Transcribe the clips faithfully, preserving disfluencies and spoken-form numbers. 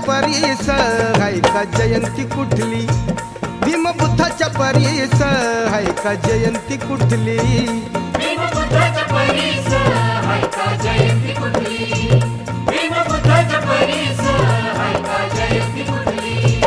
परीस हाय का जयंती कुठली, भीमबुद्धाच्या परीस हाय का जयंती कुठली, भीमबुद्धाच्या परीस हाय का जयंती कुठली, भीमबुद्धाच्या परीस हाय का जयंती कुठली.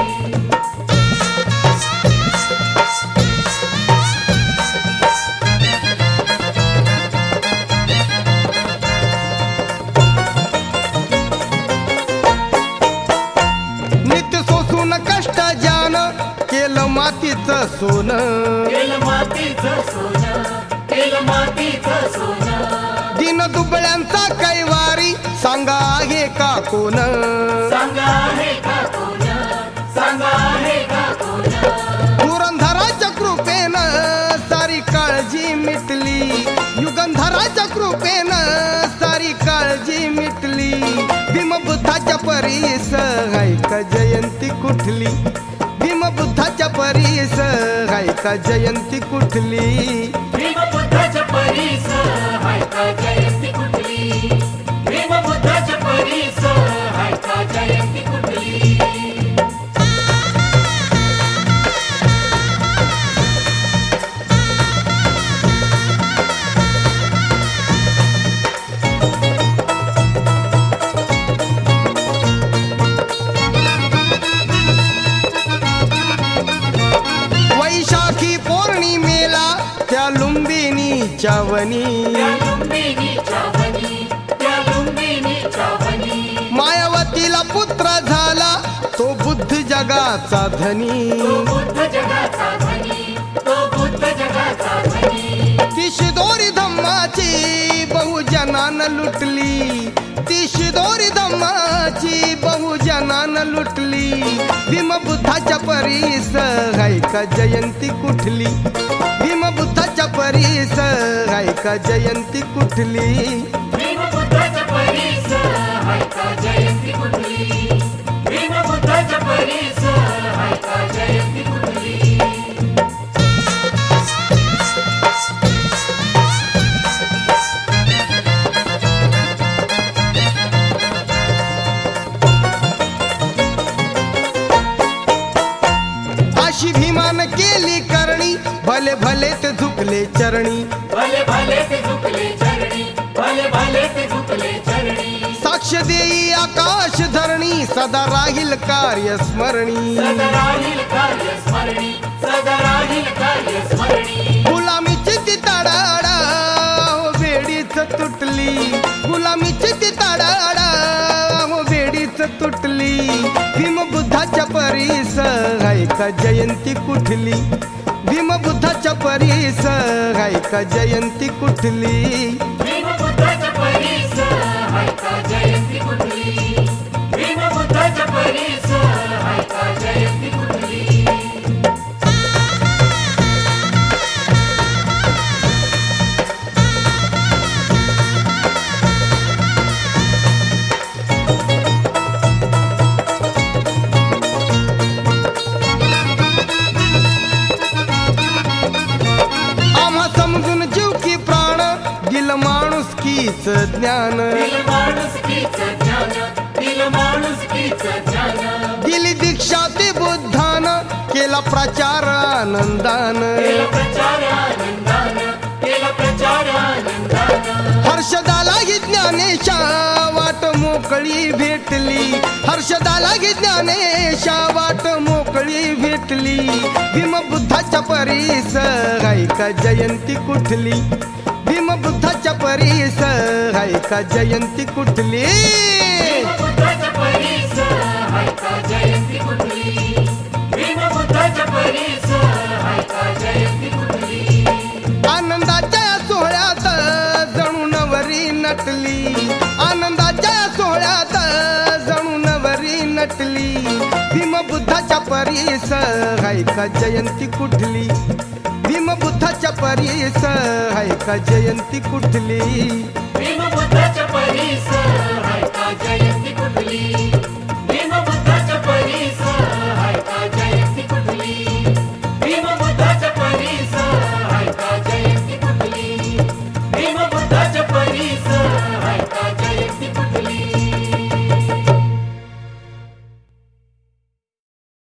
नित्य सोसून कष्ट जान केलं मातीचं सोनं, केलं मातीचं सोनं, केलं मातीचं सोनं. दिन दुबळ्यांचा कैवारी सांगा आहे का कोण, सांगा आहे का कोण, सांगा आहे का कोण. पुरंदराच्या कृपेनं सारी काळजी मिटली, युगंधराच्या कृपेनं सारी काळजी मिटली, भीमबुद्धाच्या परीस हाय का जयंती कुठली, भीमबुद्धाच्या परीस हाय का जयंती कुठली, भीमबुद्धाच्या परीस हाय का जयंती कुठली, भीमबुद्धाच्या परीस हाय का जयंती कुठली. वैशाखी पौर्णिमेला त्या लुंबिनीच्या वनी, त्या लुंबिनीच्या वनी, त्या लुंबिनीच्या वनी. मायावतीला पुत्र झाला तो बुद्ध जगाचा धनी, तो बुद्ध जगाचा धनी, तो बुद्ध जगाचा धनी. ती शिदोरी धम्माची बहुजनानं लुटली, ती शिदोरी धम्माची बहुजनानं लुटली, भीमबुद्धाच्या परीस हाय का जयंती कुठली, भीमबुद्धाच्या परीस हाय का जयंती कुठली, भीमबुद्धाच्या परीस हाय का जयंती कुठली, भीमबुद्धाच्या परीस हाय का जयंती कुठली. अशी भीमान केली करणी भले भले ते झुकले चरणी, भले भले ते झुकले चरणी, भले भले ते झुकले चरणी. साक्ष देई आकाश धरणी सदा राहील कार्य स्मरणी, सदा राहील कार्य स्मरणी, सदा राहील कार्य स्मरणी. गुलामीची ती तडाडा हो बेडीच तुटली, गुलामीची ती तडाडा हो बेडीच तुटली, भीमबुद्धाच्या परीस हाय का जयंती कुठली, भीमबुद्धाच्या परीस हाय का जयंती कुठली, भीमबुद्धाच्या परीस हाय का जयंती कुठली, भीमबुद्धाच्या परीस हाय का जयंती कुठली. आम्हा समजून जीव की प्राण दिल माणूस कीच ज्ञान, दिल माणुसकीचं ज्ञान, दिल माणुसकीचं ज्ञान. दिली दीक्षा ते बुद्धान केला प्रचार आनंदान, केला प्रचार आनंदान, केला प्रचार आनंदान. हर्षदाला ही ज्ञानेशा वाट मोकळी भेटली, हर्षदाला ही ज्ञानेशा वाट मोकळी भेटली, भीमबुद्धाच्या परीस हाय का जयंती कुठली, भीमबुद्धाच्या परीस हाय का जयंती कुठली, भीमबुद्धाच्या परीस हाय का जयंती कुठली, भीमबुद्धाच्या परीस हाय का जयंती कुठली. आनंदाच्या सोहळ्यात जणू नवरी नटली, आनंदाच्या सोहळ्यात जणू नवरी नटली, भीमबुद्धाच्या परीस हाय का जयंती कुठली, भीमबुद्धाच्या परीस हाय का जयंती कुठली, भीमबुद्धाच्या परीस हाय का जयंती कुठली.